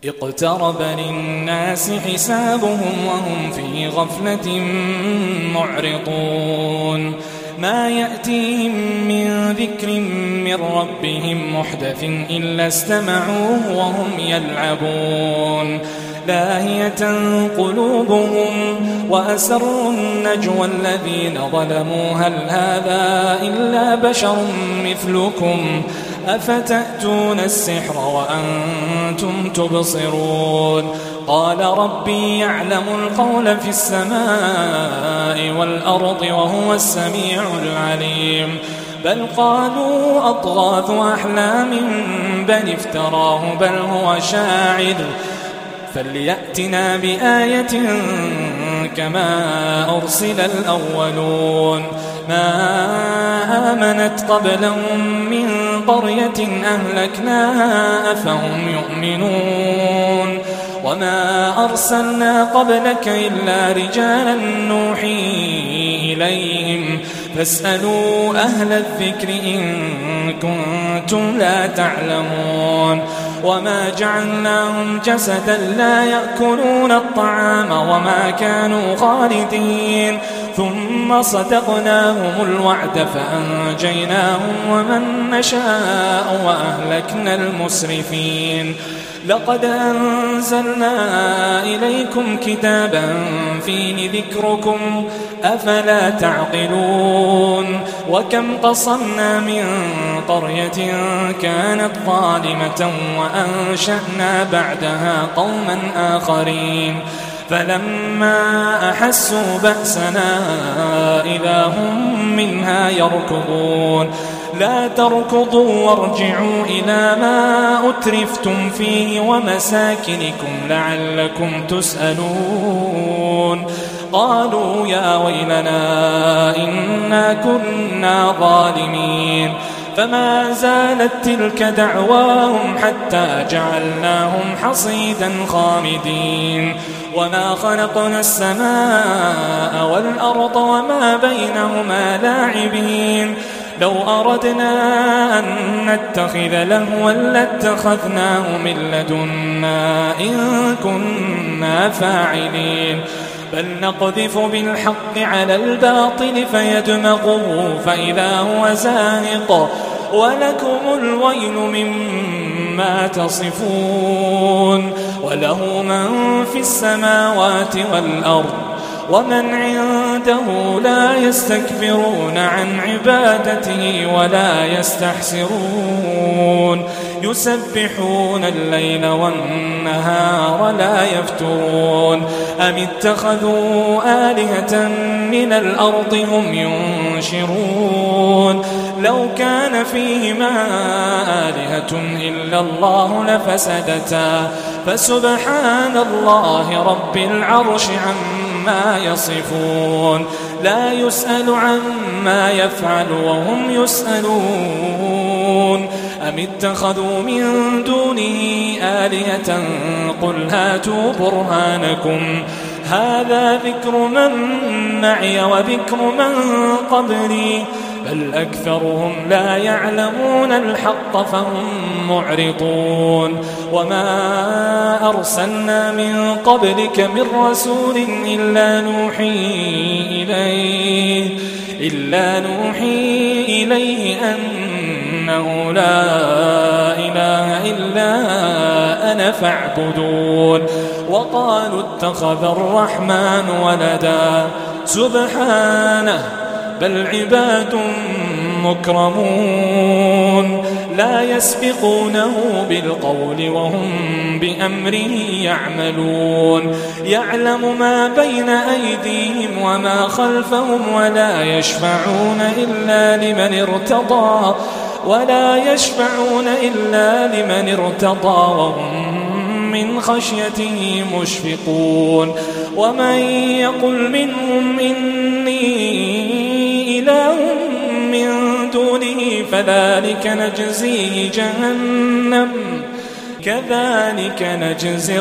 اقترب للناس حسابهم وهم في غفلة معرضون ما يأتيهم من ذكر من ربهم محدث إلا استمعوه وهم يلعبون لاهية قلوبهم وأسروا النجوى الذين ظلموا هل هذا إلا بشر مثلكم أفتأتون السحر وأنتم تبصرون قال ربي يعلم القول في السماء والأرض وهو السميع العليم بل قالوا أضغاث أحلام بل افتراه بل هو شاعر فليأتنا بآية كما أرسل الأولون ما آمنت قبلهم من قرية أهلكناها أفهم يؤمنون وما أرسلنا قبلك إلا رجالا نوحي إليهم فاسألوا أهل الذكر إن كنتم لا تعلمون وما جعلناهم جسدا لا يأكلون الطعام وما كانوا خالدين ثم صدقناهم الوعد فأنجيناهم ومن نشاء وأهلكنا المسرفين لقد أنزلنا إليكم كتابا فيه ذكركم أفلا تعقلون وكم قصمنا من قرية كانت ظالمة وأنشأنا بعدها قوما آخرين فلما أحسوا بأسنا إذا هم منها يركضون لا تركضوا وارجعوا إلى ما أترفتم فيه ومساكنكم لعلكم تسألون قالوا يا ويلنا إنا كنا ظالمين فما زالت تلك دعواهم حتى جعلناهم حصيدا خامدين وما خلقنا السماء والأرض وما بينهما لاعبين لو أردنا أن نتخذ لهوا لاتخذناه من لدنا إن كنا فاعلين بل نقذف بالحق على الباطل فيدمغه فإذا هو زاهق ولكم الويل مما تصفون وله من في السماوات والأرض ومن عنده لا يستكبرون عن عبادته ولا يستحسرون يسبحون الليل والنهار لا يفترون أم اتخذوا آلهة من الأرض هم ينشرون لو كان فيهما آلهة إلا الله لفسدتا فسبحان الله رب العرش عما يصفون لا يسأل عما يفعل وهم يسألون أم اتخذوا من دونه آلهة قل هاتوا برهانكم هذا ذكر من معي وذكر من قبلي بل أكثرهم لا يعلمون الحق فهم معرضون وما أرسلنا من قبلك من رسول إلا نوحي إليه أنه لا إله إلا أنا فاعبدون وقالوا اتخذ الرحمن ولدا سبحانه بل عباد مكرمون لا يسبقونه بالقول وهم بأمره يعملون يعلم ما بين أيديهم وما خلفهم ولا يشفعون إلا لمن ارتضى وهم من خشيته مشفقون ومن يقل منهم إني إله من دونه فذلك نجزيه جهنم كذلك نجزي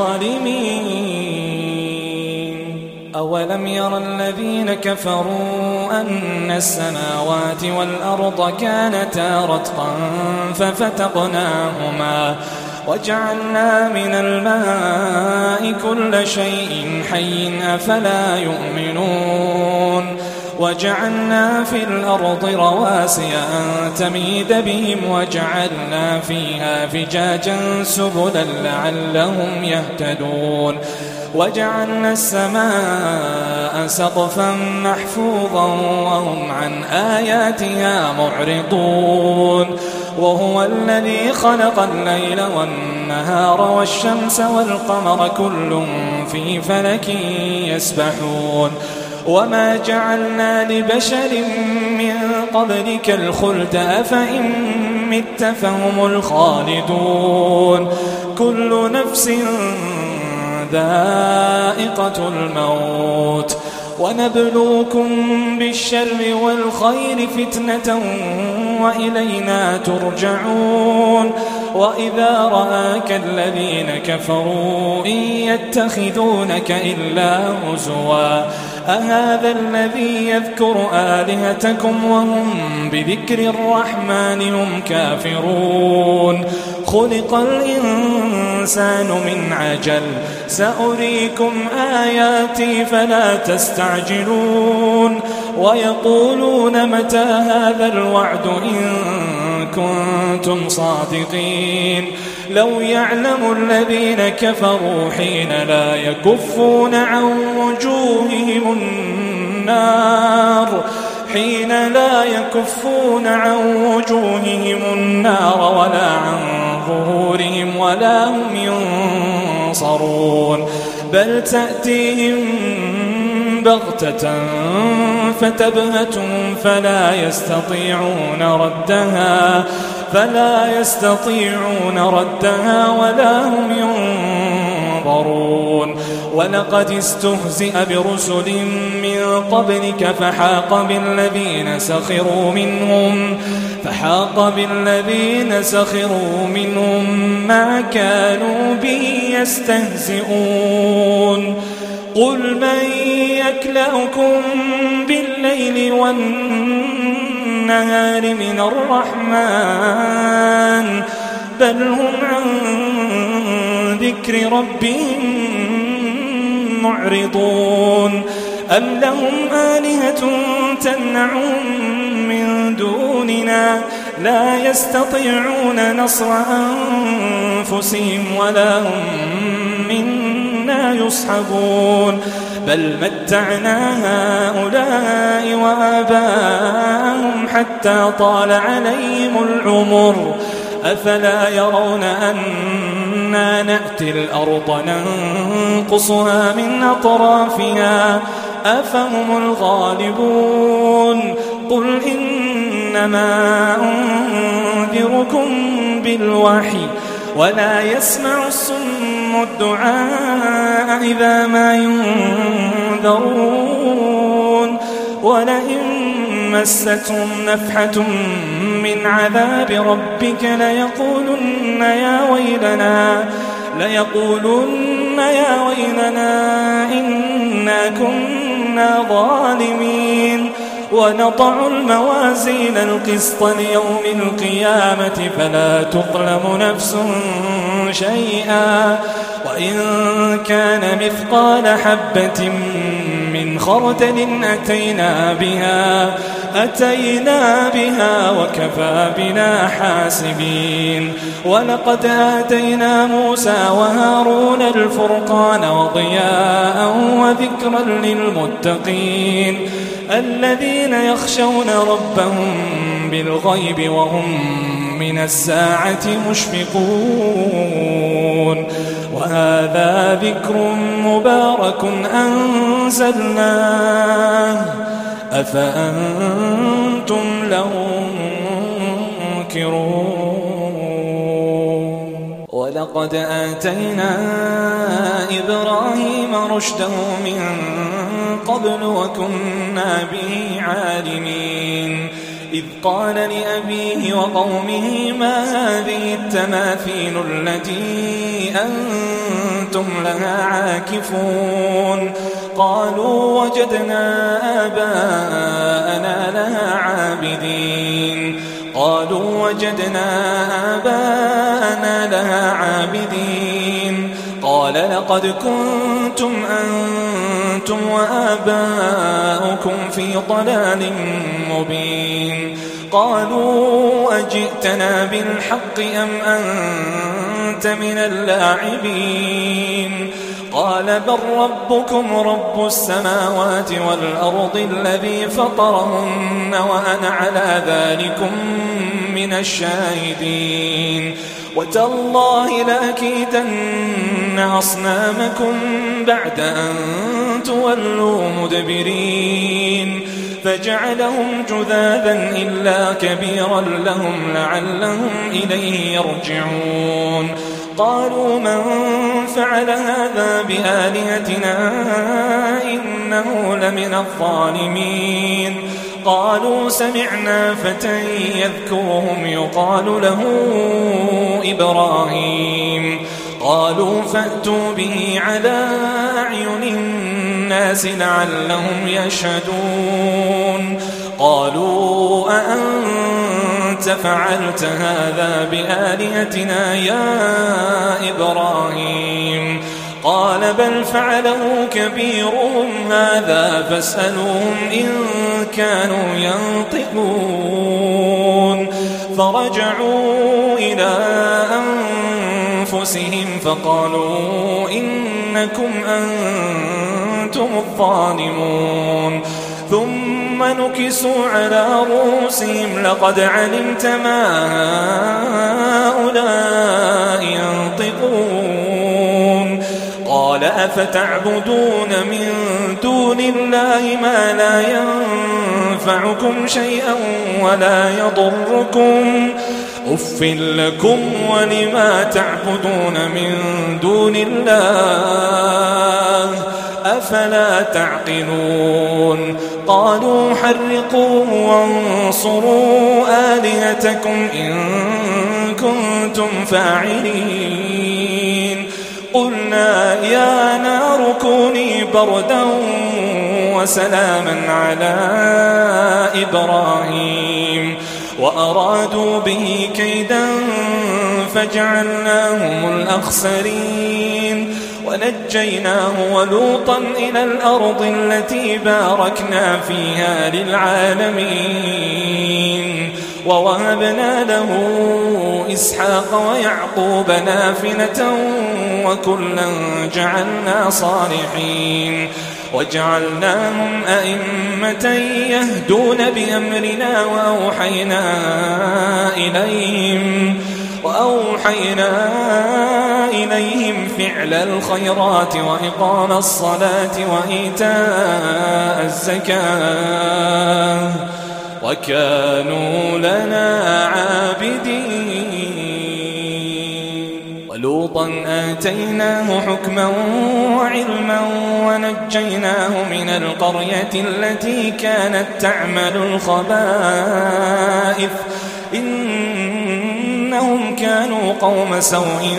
الظالمين أولم ير الذين كفروا أن السماوات والأرض كانتا رتقا ففتقناهما وجعلنا من الماء كل شيء حي أفلا يؤمنون وجعلنا في الأرض رواسي أن تميد بهم وجعلنا فيها فجاجا سبلا لعلهم يهتدون وجعلنا السماء سقفا محفوظا وهم عن آياتها معرضون وهو الذي خلق الليل والنهار والشمس والقمر كل في فلك يسبحون وما جعلنا لبشر من قبلك الخلد أفإن مت فهم الخالدون كل نفس ذائقة الموت ونبلوكم بالشر والخير فتنة وإلينا ترجعون وإذا رآك الذين كفروا إن يتخذونك إلا هزوا أهذا الذي يذكر آلهتكم وهم بذكر الرحمن هم كافرون خلق الإنسان من عجل سأريكم آياتي فلا تستعجلون ويقولون متى هذا الوعد إن كنتم صادقين لو يعلم الذين كفروا حين لا يكفون عن وجوههم النار ولا عن ظهورهم ولا هم ينصرون بل تأتيهم بغتة فتبهتهم فلا يستطيعون ردها ولا هم ينظرون ولقد استهزئ برسل من قبلك فحاق بالذين سخروا منهم ما كانوا به يستهزئون قل من يكلأكم بالليل والنهار من الرحمن بل هم عن ذكر ربهم معرضون أم لهم آلهة تمنعهم من دوننا لا يستطيعون نصر أنفسهم ولا هم منا يصحبون بل متعنا هؤلاء وآباءهم حتى طال عليهم العمر أفلا يرون أنا نأتي الأرض ننقصها من أطرافها أفهم الغالبون قل إنما أنذركم بالوحي ولا يسمع الصم الدعاء إذا ما ينذرون ولئن مستهم نفحة من عذاب ربك ليقولن يا ويلنا إنا كنا ظالمين ونضع الموازين القسط ليوم القيامة فلا تظلم نفس شيئا وإن كان مثقال حبة من خردل أتينا بها وكفى بنا حاسبين ولقد آتينا موسى وهارون الفرقان وضياء وذكرا للمتقين الذين يخشون ربهم بالغيب وهم من الساعة مشفقون وهذا ذكر مبارك أنزلناه أفأنتم له منكرون ولقد آتينا إبراهيم رشده من قبل وكنا به عالمين إذ قال لأبيه وقومه ما هذه التماثيل التي أنتم لها عاكفون قالوا وجدنا آباءنا لها عابدين قال قالوا وجدنا آباءنا لها عابدين قال لقد كنتم أنتم وآباؤكم في ضلال مبين قالوا أجئتنا بالحق أم أنت من اللاعبين قال بل ربكم رب السماوات والأرض الذي فطرهن وأنا على ذلكم من الشاهدين وتالله لأكيدن أصنامكم بعد أن تولوا مدبرين فجعلهم جذاذا إلا كبيرا لهم لعلهم إليه يرجعون قالوا من فعل هذا بآلهتنا إنه لمن الظالمين قالوا سمعنا فتى يذكرهم يقال له إبراهيم قالوا فأتوا به على أعين الناس لعلهم يشهدون قالوا أأنت فعلت هذا بآلهتنا يا إبراهيم قال بل فعله كبيرهم هذا فاسألوهم إن كانوا ينطقون فرجعوا إلى أنفسهم فقالوا إنكم أنتم الظالمون ثم نكسوا على رؤوسهم لقد علمت ما هؤلاء ينطقون قال أفتعبدون من دون الله ما لا ينفعكم شيئا ولا يضركم أف لكم ولما تعبدون من دون الله أفلا تعقلون قالوا حرقوه وانصروا آلهتكم إن كنتم فاعلين قلنا يا نار كوني بردا وسلاما على إبراهيم وأرادوا به كيدا فجعلناهم الأخسرين ونجيناه ولوطا إلى الأرض التي باركنا فيها للعالمين ووهبنا له إسحاق ويعقوب نافلة وكلا جعلنا صالحين وجعلناهم أئمة يهدون بأمرنا وأوحينا إليهم فعل الخيرات وإقام الصلاة وإيتاء الزكاة وكانوا لنا عابدين ولوطا آتيناه حكما وعلما ونجيناه من القرية التي كانت تعمل الخبائث إنهم كانوا قوم سوء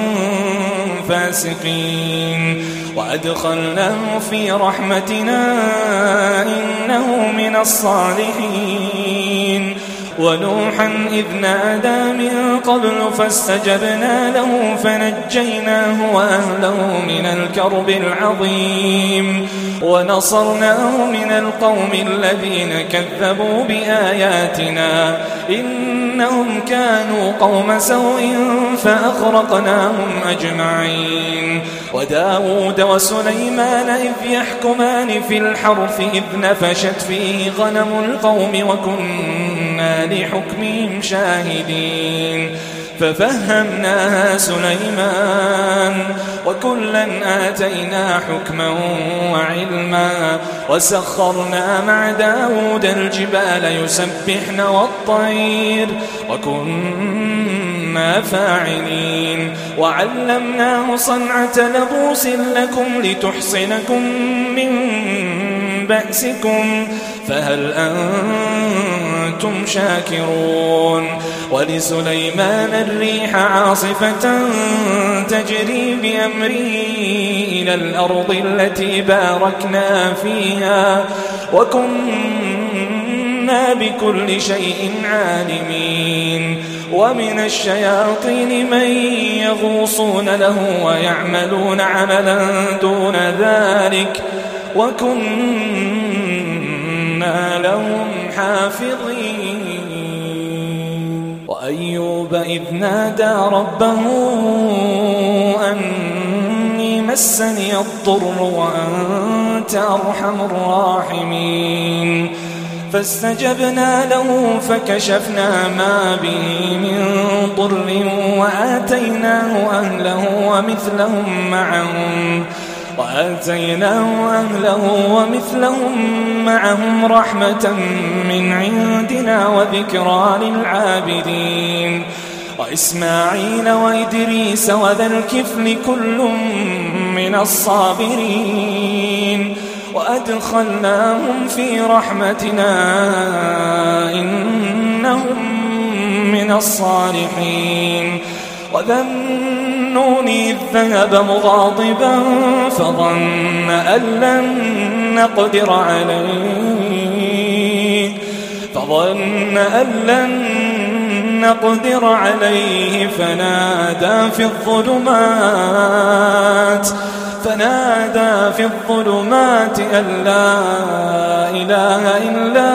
فاسقين وأدخلناه في رحمتنا إنه من الصالحين ونوحا إذ نادى من قبل فاستجبنا له فنجيناه وأهله من الكرب العظيم ونصرناه من القوم الذين كذبوا بآياتنا إنهم كانوا قوم سوء فأغرقناهم أجمعين وداود وسليمان إذ يحكمان في الحرث إذ نفشت فيه غنم القوم وكنا لحكمهم شاهدين ففهمناها سليمان وكلا آتينا حكما وعلما وسخرنا مع داود الجبال يسبحن والطير وكنا فاعلين وعلمناه صنعة لبوس لكم لتحصنكم من بأسكم فهل أنتم شاكرون ولسليمان الريح عاصفة تجري بأمره إلى الأرض التي باركنا فيها وكنا إنا بكل شيء عالمين ومن الشياطين من يغوصون له ويعملون عملا دون ذلك وكنا لهم حافظين وأيوب إذ نادى ربه أني مسني الضر وأنت أرحم الراحمين فاستجبنا له فكشفنا ما به من ضر وآتيناه أهله ومثلهم معهم رحمة من عندنا وذكرى للعابدين وإسماعيل وإدريس وذا الكفل كل من الصابرين وأدخلناهم في رحمتنا إنهم من الصالحين وذا النون إذ ذهب مغاضبا فظن أن لن نقدر عليه فنادى في الظلمات أن لا إله إلا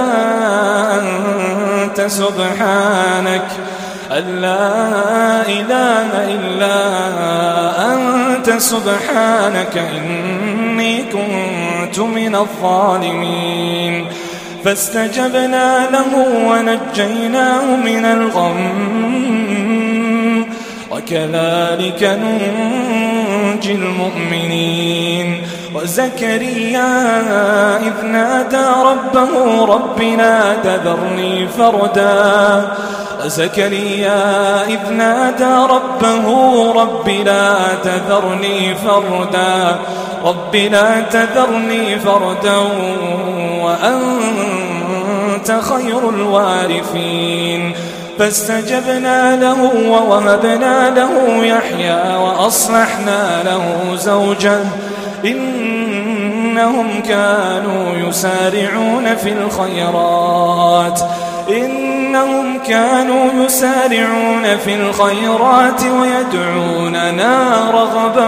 أنت سبحانك إني كنت من الظالمين فاستجبنا له ونجيناه من الغم وكذلك ننجي المؤمنين وزكريا إذ نادى ربه رب لا تذرني فردا وأنت خير الوارثين فاستجبنا له ووهبنا له يحيى وأصلحنا له زوجه إنهم كانوا يسارعون في الخيرات ويدعوننا رغبا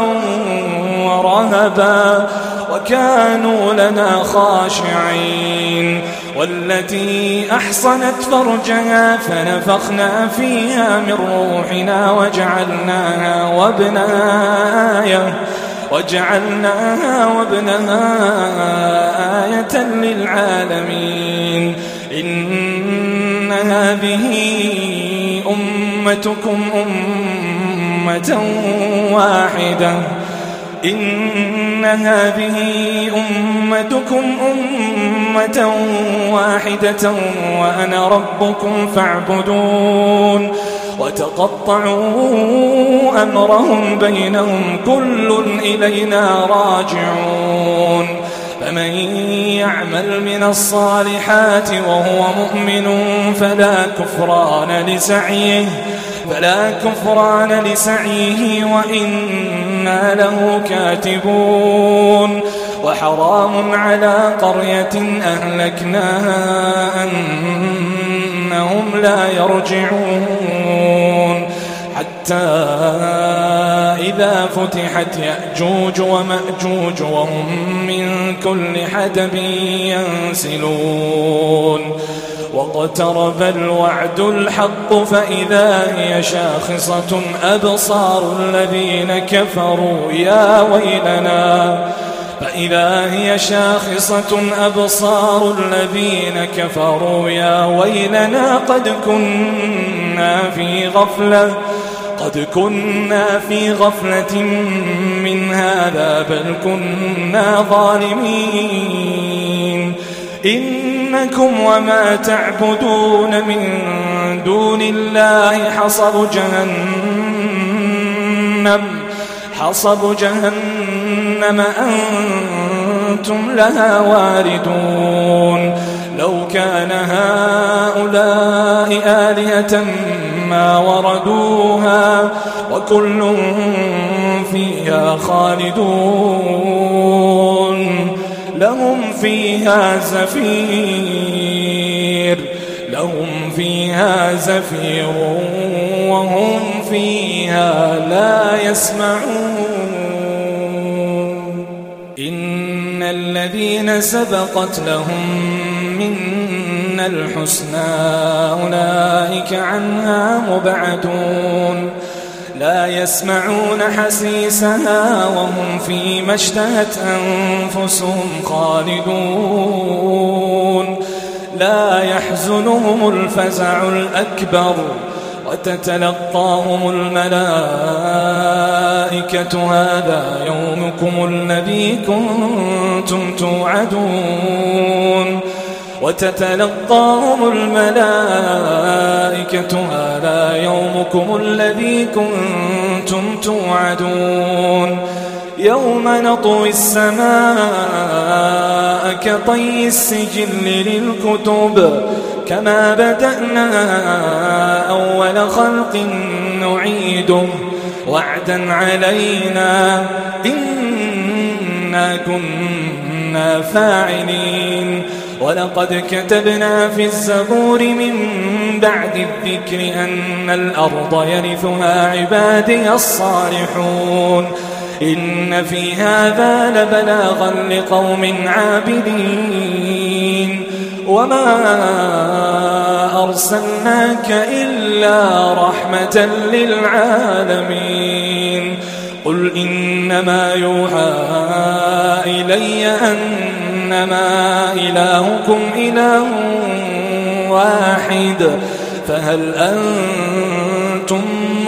ورهبا وكانوا لنا خاشعين والتي أحصنت فرجها فنفخنا فيها من روحنا وجعلناها وابنها آية للعالمين إن هذه أمتكم أمة واحدة وأنا ربكم فاعبدون وتقطعوا أمرهم بينهم كل إلينا راجعون فمن يعمل من الصالحات وهو مؤمن فلا كفران لسعيه وإنا له كاتبون وحرام على قرية أهلكناها أنهم لا يرجعون حتى إذا فتحت يأجوج ومأجوج وهم من كل حدب ينسلون واقترب الوعد الحق فإذا هي شاخصة أبصار الذين كفروا يا ويلنا قد كنا في غفلة من هذا بل كنا ظالمين إنكم وما تعبدون من دون الله حصب جهنم أنتم لها واردون لو كان هؤلاء آلهة ما وردوها وكل فيها خالدون لهم فيها زفير لهم فيها زفير وهم فيها لا يسمعون إن الذين سبقت لهم منا الحسنى أولئك عنها مبعدون لا يسمعون حسيسها وهم فيما اشتهت أنفسهم خالدون لا يحزنهم الفزع الأكبر وتتلقاهم الملائكة هذا يومكم الذي كنتم توعدون وتتلقاهم الملائكة هذا يومكم الذي كنتم توعدون يوم نطوي السماء كطي السجل للكتب كما بدأنا أول خلق نعيده وعدا علينا إنا كنا فاعلين ولقد كتبنا في الزبور من بعد الذكر أن الأرض يرثها عبادي الصالحون إن في هذا لبلاغا لقوم عابدين وما أرسلناك إلا رحمة للعالمين قل إنما يوحى إلي أنما إلهكم إله واحد فهل أنتم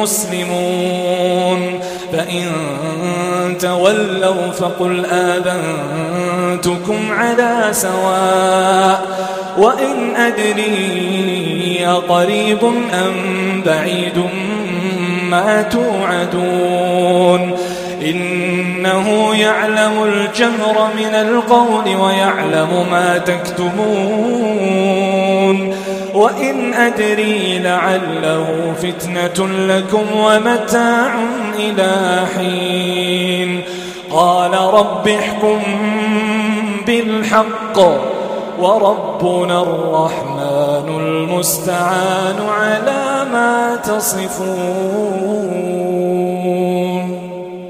مسلمون فإن تولوا فقل آذنتكم على سواء وإن أدري قريب أم بعيد ما توعدون إنه يعلم الجهر من القول ويعلم ما تكتمون وإن أدري لعله فتنة لكم ومتاع إلى حين قال رب احكم بالحق وربنا الرحمن المستعان على ما تصفون